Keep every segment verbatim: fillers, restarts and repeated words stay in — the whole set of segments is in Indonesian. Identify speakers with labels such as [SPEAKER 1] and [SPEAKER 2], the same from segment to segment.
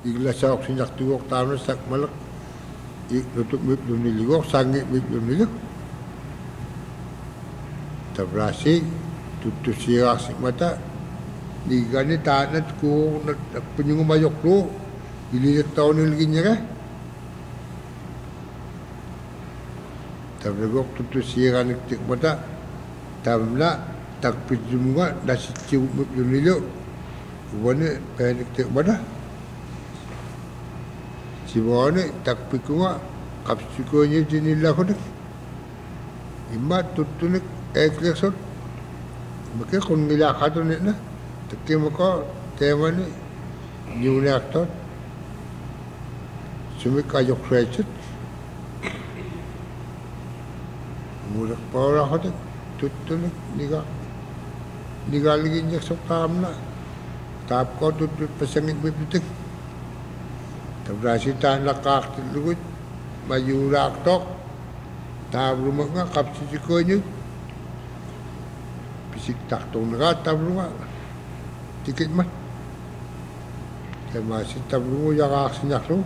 [SPEAKER 1] iglasaok sinyak tuwok tamna sak malak ik nutuk mip lumiligok sangi mip lumiligok tabrasi tutusira sik mata ligani tanat ko na penyungu mayok lo ililit tahun lagi nyerah tabragok tutusira niktik mata tamla takpit jumunga nasi cium mip lumiligok wane peniktik mata Siwane tak pikunga kapsikonya jinilla konek imma tutunik eklekson make kon ngila khato ne na takke mako temani nyune aktor sumi kayok frechet murak pora khote tutunik niga niga lagi nyak sok tamna tap ko tutut pasangit bibitik Tabrasi tan lakak tilugut maju raktok tab rumah nga kapsi sikonya pisik tak tong naga tab rumah tiket mat masih tab rumah yang sinyak lo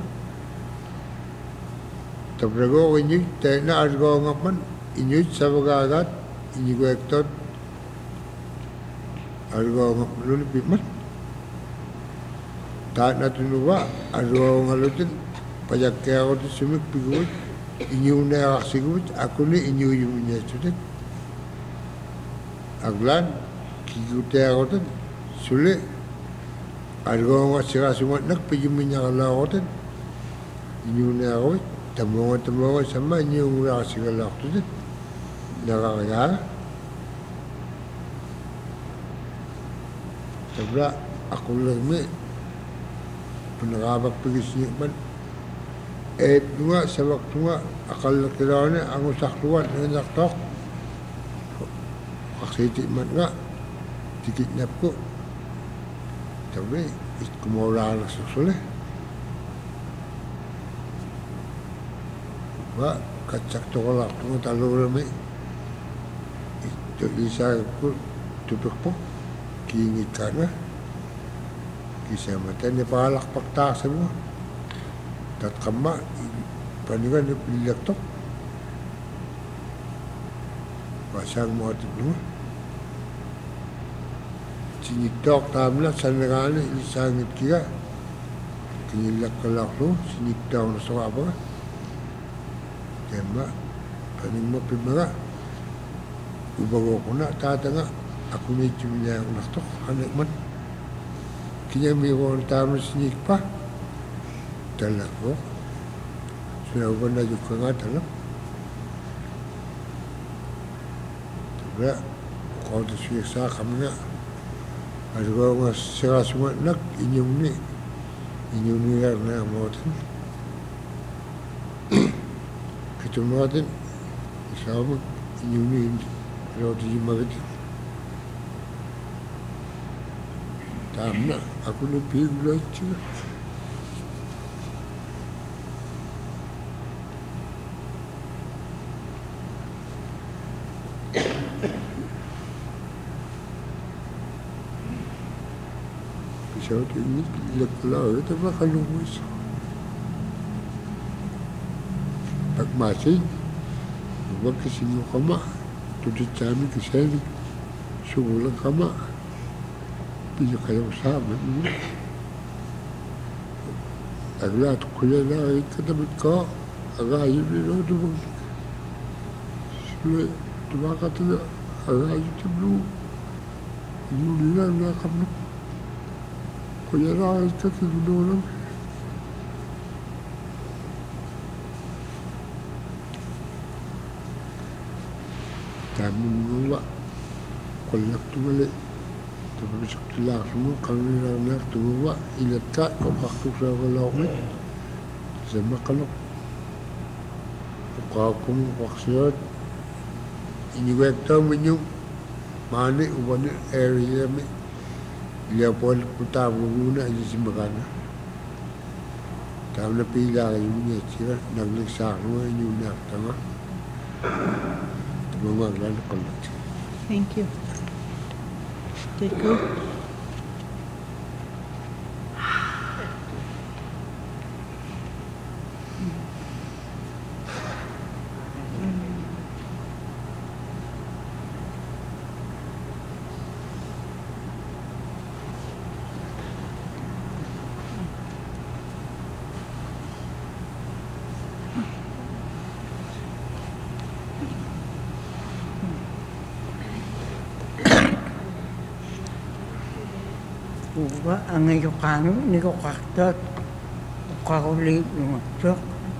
[SPEAKER 1] tabrago ini tena argo ngapan ini sabagagat ini gue ektor argo ngapan lu lebih mat tak na tunuwa aro ngalutin pajak kaya ako to sumik piguit inyo na aksiguit ako ni inyo yung niya sulit aglan kikute ako to suli aro nga sira sumat nagpijumi niya kala ako to inyo na ako tamongan tamongan sama inyo yung aksigal ako to nakakaya tabla ako lang may penagabak pigisnya man eh dua sebab dua akal kirane ang usak tuan enak tok aksiti man nga dikidnap ko tapi kumawala na susuli ba kacak tolak tungo talo rami itu isa ko tutuk po kiingit ka na kisah mata ni palak pakta semua tat kama paningan ni pilak tok pasang mo atit no sinitok tamla sanagani isangit kira kinilak kalak lo sinitok na sa apa tema paning mo pimara ubago ko na tatanga ako ni chumya naktok hanek man Kaya may orang tamu sini pa, talak ko. Sudah ko na yung nga talak. Tapi, kalau tu sudah sah kami na, ada orang serah semua nak inyum ni, inyum ni na mautin. Kita mautin, sama inyum ni, kalau tu jumpa kita. Tamna, aku lebih belajar. Bisa ini leklah, tapi kalau mus, tak masih, buat kesini kama, tujuh jam kesini, sebulan kama. Bisa kayak sama ni. Agak tu kuliah lah, kita berkau agak ayu ni lah tu. Sebab tu macam tu agak ayu tu belum. Ini ni lah nak kamu. Kuliah lah itu tu dulu. Kami mula kuliah tu balik. Tapi setelah semua kami nak tua ilat tak waktu saya kalau ni sama kalau kau kum waktu ini waktu menyuk mana uban area ni dia pun putar guna aja sembahana tahu lebih lah ini cira nak lihat semua ini nak tahu Mama lalu kalau.
[SPEAKER 2] Thank you. Take good. uwa angayokanu nikokaktot ukakulit lungatsok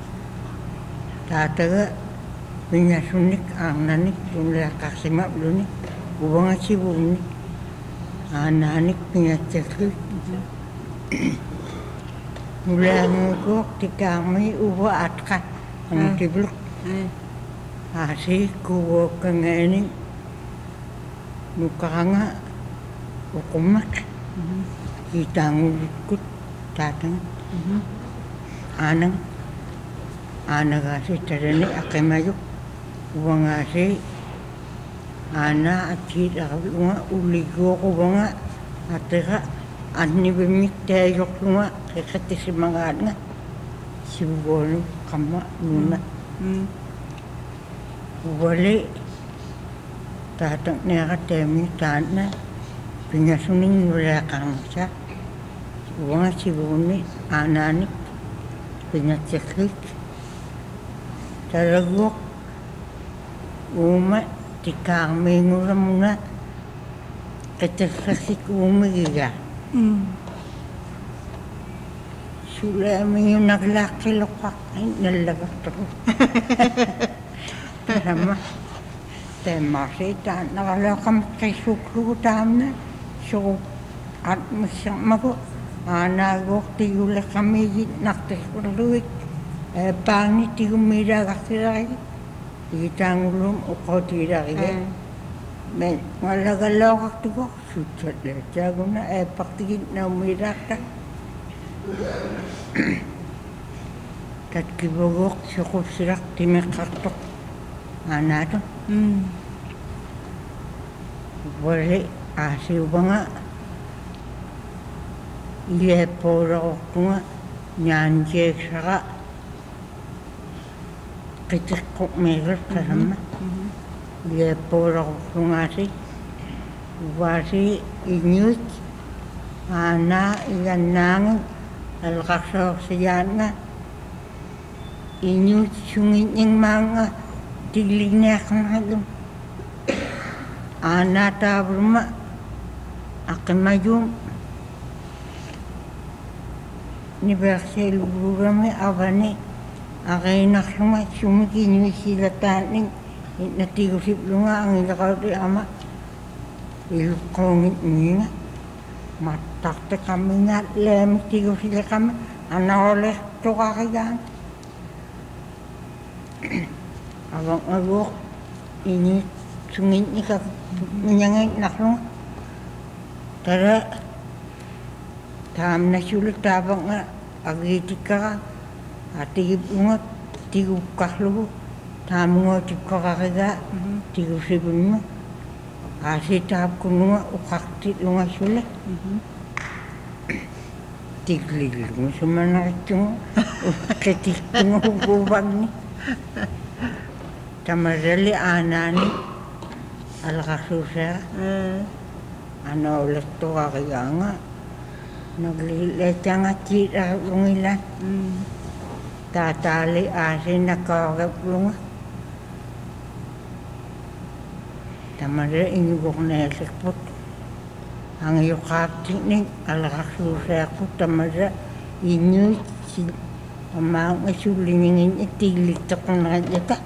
[SPEAKER 2] tataga pinyasunik angnanik tunlakaksimak lunik uwa nga sibunik ananik pinyatseklik mula ngugok tikami uwa atka ang tiblok asi kuwa kangeni nukanga ukumak itangulukut tatang anang anagasi tarani akimayuk uwangasi ana atid akalunga uligo ko nga atira anni bimik tayok lunga kekati si mga nga sibugono kama nuna wali tatang niya katemi tana pinyasuning nurakang siya uwanga sibuni ananik pinyatsiklik talagok uma tikang mingura muna katakasik umigiga sulami yung naglaki lokak ay nalagat ako tarama temasi ta nakalakam kay suklu tamna so at masyang mago anagok tiyula kami naktes perluik eh pangit tiyumira kakiray itang ulum uko tiray men malagalokak tugok suchat le jaguna eh paktigit na umirak ta kat kibogok sukup sirak timekaktok anato wali asi ubanga ile poro kunga nyanje saka kitik kok meger karama ile poro kunga si wasi inyut ana ilanang alkasok siyana inyut sungin yung mga tiglignya kanalum ana tabruma akimayum ni bersel burame avani againak lunga sumiki ni silataning natigusip lunga ang ilakaw di ama ilukongit niya matakte kami nga lem tigusila kami ana oleh tukakayan abang agok ini sungin ni ka menyangay naklong tara tam na sulit tabang nga agitik ka atigip ungat tiguk kaklo tam nga tiguk kakaga tiguk sibun mo asi tab kununga ukaktit lunga sulit tiglig mo sumanak yung ketik yung hububag ni tamarali anani alakasusya ano ulit to kakaya nga naglilit nga tira lungilan tatali asin nakakap lunga tamarali inyugok na elikpot ang yukakti ni alakasusya ko tamarali inyug amang isulingin itilik to kung nakadita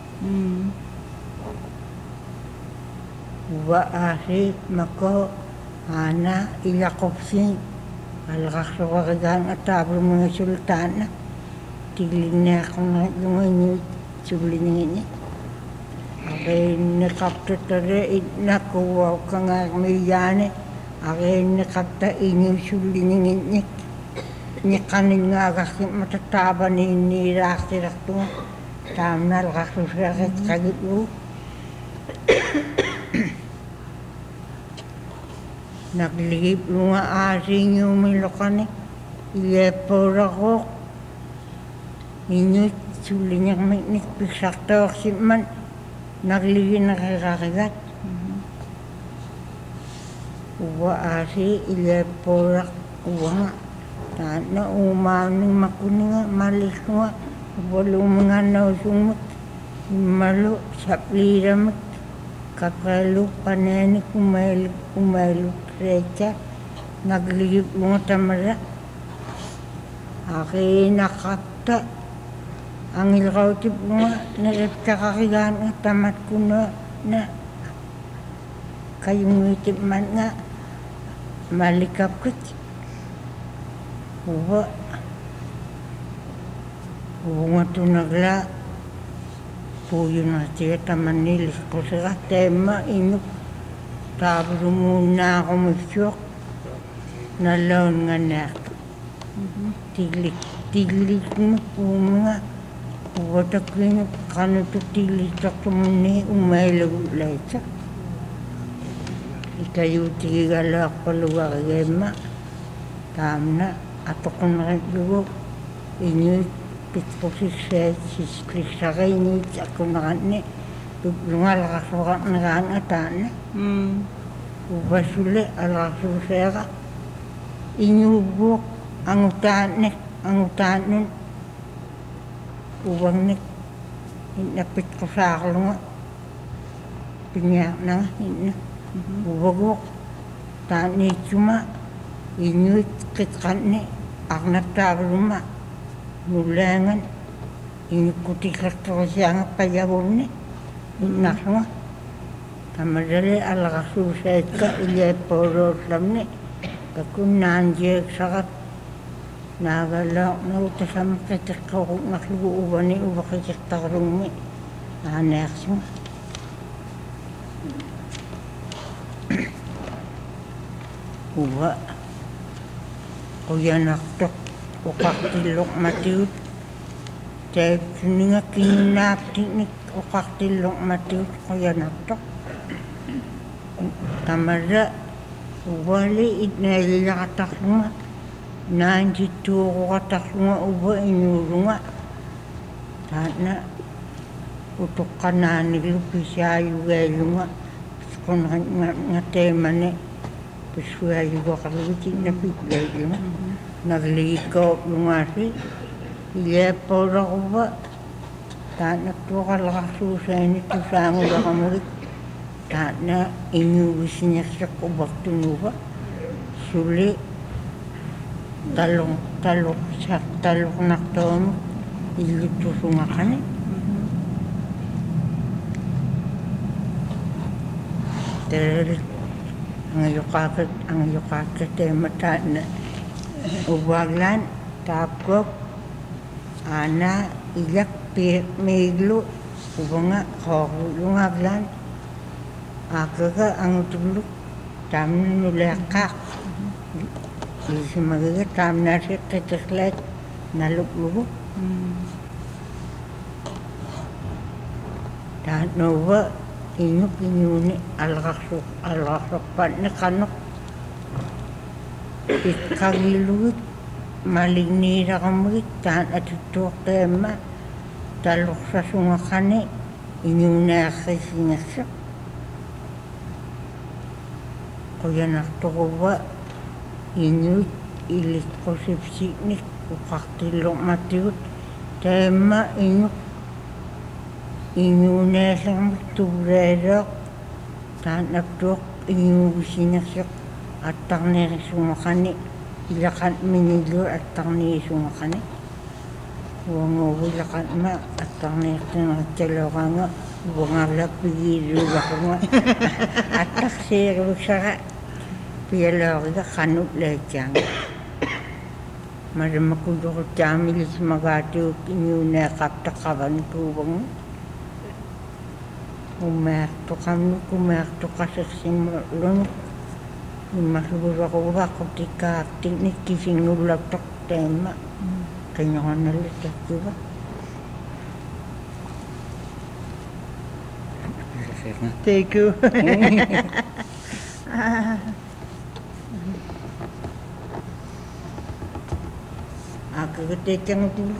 [SPEAKER 2] wa asi mako ana ilakopsin alakasukakagan at tablo mga sultana tiling na kung yung sulingin niya akay nakapta tada nakuwaw ka nga mayane akay nakapta inyong sulingin niya ni kanin nga kasi matataba ni nirasirak to tamna lakasusirak kagit mo naglihip mo nga asing yung milokan eh ilepor ako inyo sulinyang miknik pisakto kasi man naglihip na kakagat uwa asi ilepor uwa nga na umaning makuninga malis nga walo mga nausumot malo sapliramot kapalo paneni kumailuk kumailuk recha nagligip mga tamara. Aki nakapta. Ang ilkautip mga naraptakakigaan nga tamat ko na na kayong itip man nga malikap kat. Uwa. Uwa nga ito nagla. Puyo na siya taman nilis ko sa tema inok. Tapos muna ako masyok. Nalaon nga na. Tilik. Tilik mo po mga. Watak ko kano to tilik ako muna umaylaw ulit. Ikayo tigala ako luwa kagema. Tamna. Ato ko na luwa. Inyo pitpo si Seth. Sisklik sa kayo. Inyo ako na kanya. Lunga lakasukat na kanya tana. Ubasuli alasusera. Inyubok ang utanik. Ang utanin. Uwang nik. Inapit ko sa aklo nga. Pinyak na nga. Ubagok. Tani cuma. Inyuit kitkan ni. Ak nagtaguluma. Nulangan. Inyukutikat ko siya nga payagol ni. Inak nga. Tamadali alakasusay ka. Ilay poro slam ni. Kakun nanjek sakat. Nagalak na uta sa makitik ko kung nakluuban ni uwa kitik tarong ni. Nanex mo. Uwa. Kuya naktok. Ukaktilok matiut. Tep suni nga kinunapti ni ukaktilok matiut. Kuya naktok. Tamada. Uwali itnalilakatak nga. Nanditu ako katak nga uba inyuro nga. Tana. Utok ka na nilupisayo gayo nga. Kung nga tema ni. Pisuayo ka kalutin na pitlay nga. Naglikaw yung asi. Ilepaw na ko ba. Tana to kalakasusay nito sa ang ulang kamulit. Tana inyubis niya sa kubak tunuba. Suli. Talong, talong, sa talong nakto mo. Ilito sunga ka ni. Dahil ang yukakit, ang yukakit ay mata na ubaglan, tapkop, ana, ilak, miglo, ubanga, kakulong aglan, akaga ang tulog, tamin nulakak. Isi magaga tam nasi teteklet naluk-luk. Dan nova inyuk inyuni alakasuk alakasuk pat na kanok. Ikagiluit malignira kamulit tan atutok tema talok sa sungakane inyuna kisingasak. Kuya naktokoba inyut ilit ko sipsiknik ukaktilok matiut tema inyuk inyunesang tubrerok tanapdok inyusinasok atang neresumakani ilakan minilo atang neresumakani wango ilakan ma atang neresumakani nga wangalap pigilu ako nga atak siro sara Pialaga kanut lejang. Madam makudo ko tamilis magatu inyuna kapta kawan tubang. Umerto kami kumerto kasasim lon. Masubura ko ba ko tika tiknik kising ulap tok tema. Kanya ko nalitak diba? Thank you. Aku ketekang dulu.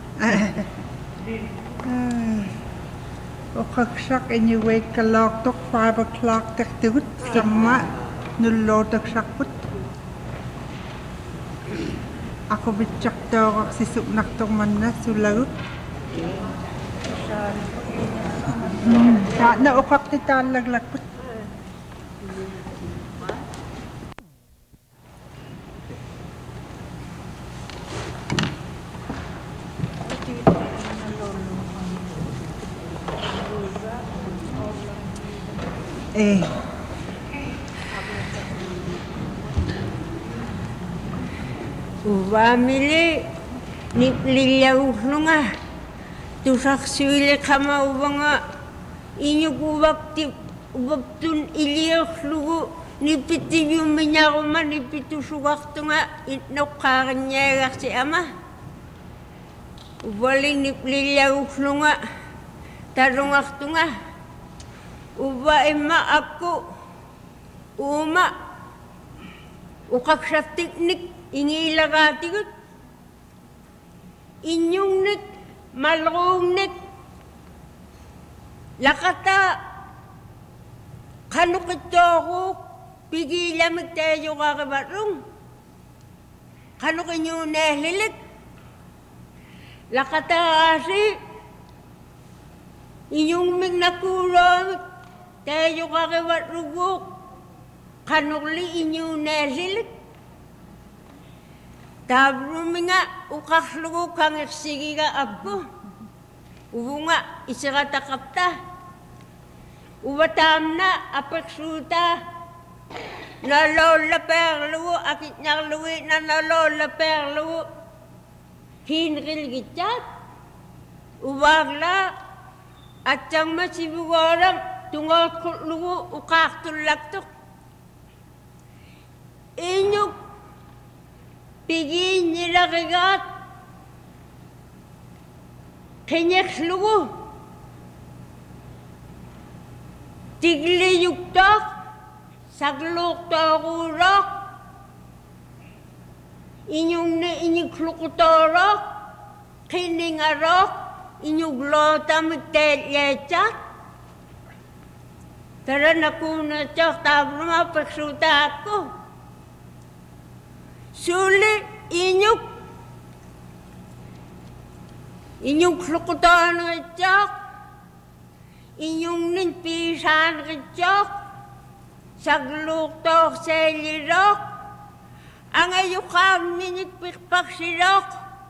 [SPEAKER 3] Okaksak anyway kalok tok five o'clock tak tut sama nullo tak sakput. Ako bitsak daw ak sisuk nak tok manna sulagut. Sa na okak titan laglakput. eh.
[SPEAKER 4] Uvamili niplilauhlunga tusaksuile kama uvanga inyuk uvakti uvaptun iliuhlugu nipitiyuminyaruma nipitusugartunga itnoqqaarinniagaarsi ama uvaling niplilauhlunga talungartunga uva imma akku uma uqaksaftiknik ingilagaatigut inyungnik malruungnik lakata qanuqittooruu pigiilamik taayuqaarivarrung qanuqinyuunaalilik lakata aasi inyungmik nakuuloomik taayuqaarivarruguuq qanuqli inyuunaalilik Tabruminga uqarlugu kangirsigiga akku uvunga isigatakapta uvatamna apeksuta nalolla perlugu akitnarlugi na nalolla perlugu hinrilgitjat uvagla atjangma sibugoram tungorkutlugu uqaartullaktuq inyuk Pigi niragigat kinyeklugu tigliyuktok sagluktorurok inyungni inyiklukutorok kiningarok inyuglotamik telyechat tara nakunachok tabruma peksuta aku Suli inyuk inyuk lukutan ngejok inyung nin pisan ngejok sagluk tok selirok angayukang minik pikpak sirok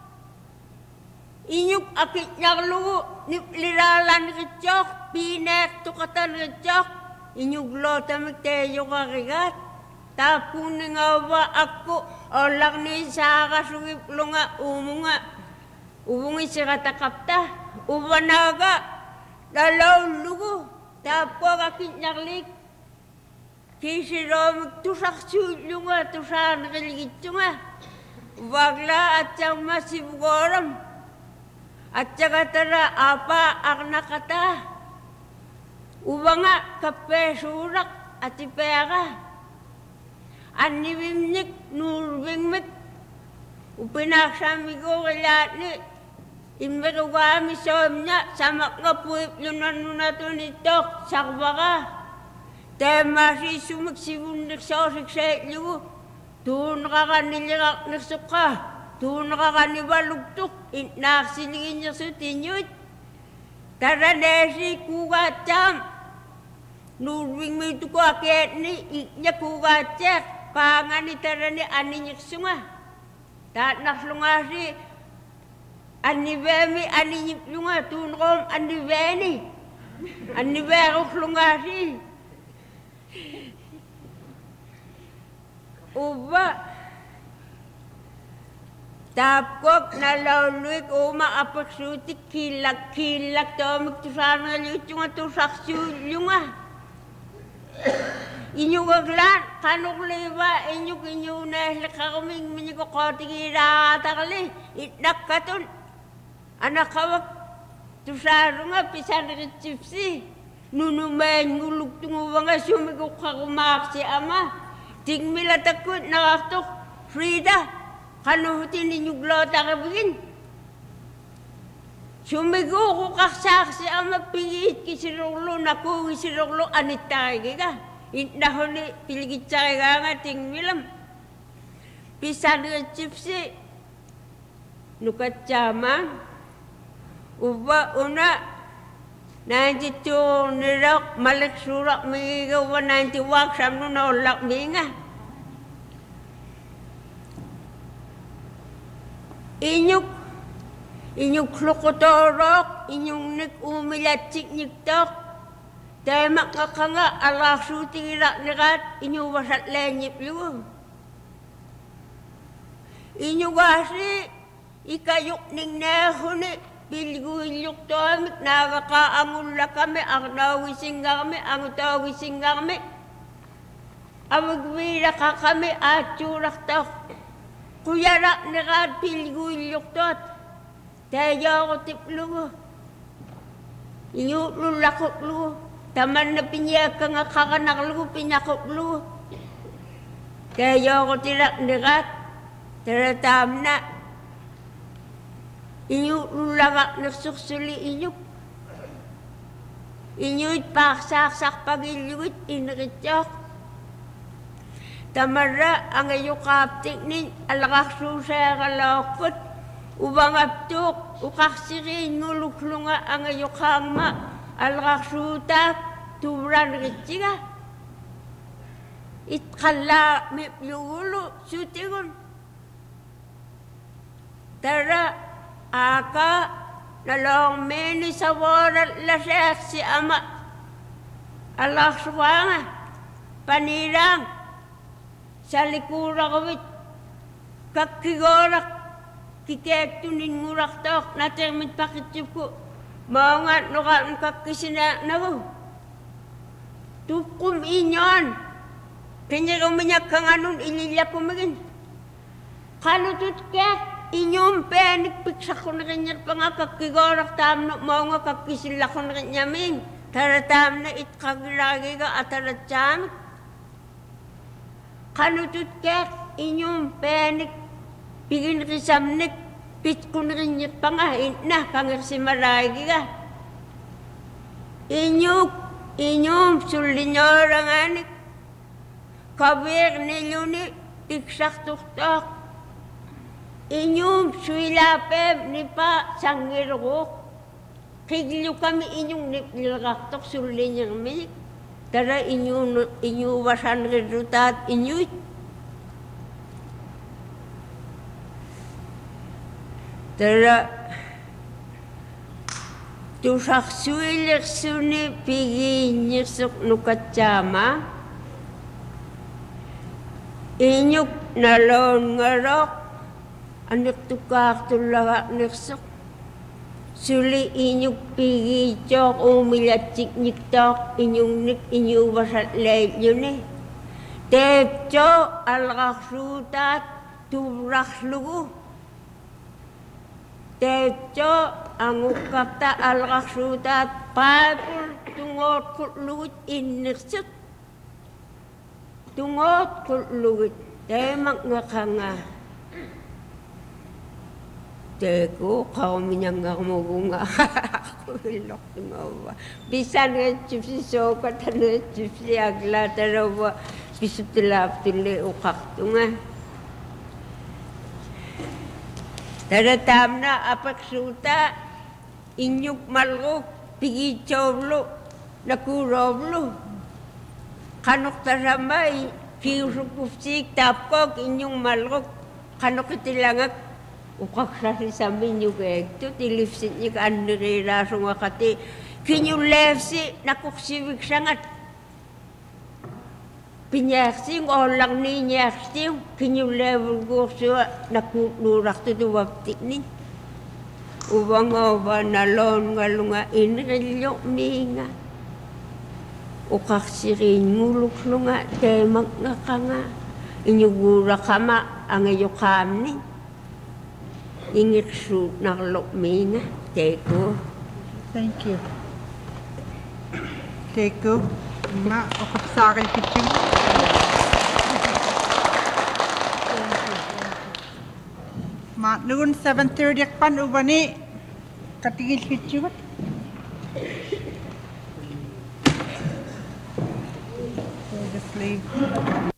[SPEAKER 4] inyuk akit nyarlugu nipliralan ngejok pinek tukatan ngejok inyuk lotamik teyok arigat Tapun nga ba ako olak ni saka sugip lunga umunga ubungi sikatakapta ubanaga dalaw lugu tapo kakit nyarlik kisiro tusak sulunga tusan kiligitsunga wagla at siyang masibugoram at saka tara apa aknakata ubanga kape surak at ipeka Anibimnik nurbingmik upinaksamigo kilatni imbegami somnya samak nga puip yunan nunato nitok sakbaka temasi sumik sibundik sosik setligu tuun kakanilingak nagsuka tuun kakanibalugtuk inaksiligin niya sutinyut taranesi kugatjam nurbingmik tuko aketni iknya kugatjak Pangani tarani aninyik sunga. Tak naslungasi anibemi aninyik lunga tunrom anibeni. Aniberuk lungasi. Uba tapkop nalauluik uma apaksutik kilak-kilak tomik tusana lutunga tusak sulunga. Inyuk aglan kanuk leba inyuk inyuk neh kaming minyuk kotigira takali itnak katun anak kawak tusarunga pisan recipsi nunu main nguluk tungu wanga sumi ko kakumak si ama ting mila takut nakaktok Frida kanuhutin inyuk lota kabigin sumi ko kukaksak si ama pingit kisiruklo naku kisiruklo anitay ka Indahoni piligit caya nga ting milam. Pisan nga chipsi. Nukat jaman. Uba una. Nanti tu nirak malik surak mingiga. Uba nanti wak samno na ulak minga. Inyuk. Inyuk lukotorok. Inyung nik umilatik niktok. Tema nga ka nga, alak shooting irak nirat, inyo wasat lenyip yun. Inyo gasi, ikayok ning nehuni, piliguilyok to amik, nakakaangula kami, ang nawising kami, ang tawising kami. Amagwira ka kami, at churak to. Kuyarak nirat, piliguilyok to. Tayo ko tiplugo. Inyo lulakot lugo. Taman na pinyak ka nga kakanak lugo, pinyakot lugo. Tayo ko tilak nirat. Taratam na. Inyo lulakak nagsuksuli inyo. Inyo paksak-sak pag-iluit, inrityak. Tamara, ang iyo kaptik nin, alakak susaya kalakot. Ubang aptuk, ukaksirin, nguluklunga ang iyo kangma. Alakak suta, turan ritsiga. Itkala miplugulo, sutingon. Tara, aka, nalong meni sa warat lasek si ama. Alak suwanga, panirang, sa likura kawit, kakigorak, kikektunin ngurak tok, natermit pakitip ko. Mga nukaan kakisina na ko. Tukum inyon. Kanya ruminyak kang anong ililya ko magin. Kalutut kek, inyong penik piksa ko na kanya pa nga kakigorak tam na mga kakisila ko na kanya ming. Taratam na itkagilagi ka at taratam. Kalutut kek, inyong penik, pigin kisamnik. Pit ko na rin niya pa nga, na, kangar si maragi ka. Inyong, inyong, sulinyora nga ni, kabir nilyo ni, tiksak tuktok. Inyong, suilapem ni pa, sangirok. Kiglo kami inyong nilaktok, sulinyang minik. Tara inyong, inyong wasan redutat, inyong, tara, tusak suilik suni pigi nyesuk nukatsama, inyuk nalon ngarok, anak tukak tulawak neksuk, suli inyuk pigi cok umilat ciknik tok, inyung nik inyuk wasat leib yun eh. Tep cok alak sutat turak lugu. Techo ang ukapta alaksutat papul tungot kutlugut iniksut. Tungot kutlugut. Temak nga ka nga. Teko, kao minyang nga kumugunga. Ako ilok tungawa. Bisan nga chipsi sokat, ano chipsi agla, tarawa. Pisutulap tuli ukak tunga. Taratam na apaksuta, inyuk malruk, pigichovlo, nakurovlo. Kanok taramay, kiusukufsik, tapkok, inyong malruk, kanok itilangak, ukaksasi sa minyuk ekto, tilipsit niya ka aniriraso nga kati, kinyulefsi, nakuksibik sangat. Pinyaksing olang ni nyaksing, kinyulewal ko siya, nakulurak to duwaptik ni. Ubang oba nalon nga lunga inrilyo minga. Ukaksirin nguluk lunga, temak nga ka nga. Inyugura kama, ang iyo kamni. Ingiksu naklok minga, teko.
[SPEAKER 3] Thank you. Teko, ma, ako sa akin piting. Ma, noon seven thirty pan ubani, katigil kitsubat. So just leave.